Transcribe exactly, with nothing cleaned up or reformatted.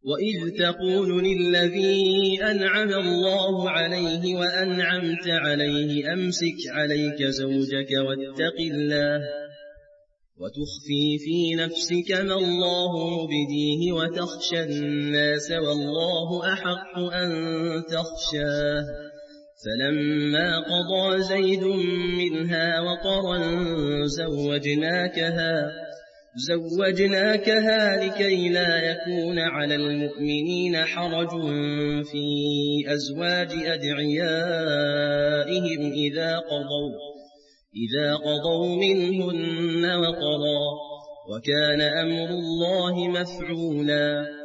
وإذ تقول للذي أنعم الله عليه وأنعمت عليه أمسك عليك زوجك واتق الله وتخفي في نفسك ما الله مبديه وتخشى الناس والله أحق أن تخشاه فلما قضى زيد منها وطرا زوجناكها زوجناكها لكي لا يكون على المؤمنين حرج في أزواج أدعيائهم إذا قضوا إذا قضوا منهن وطرا وكان أمر الله مفعولا.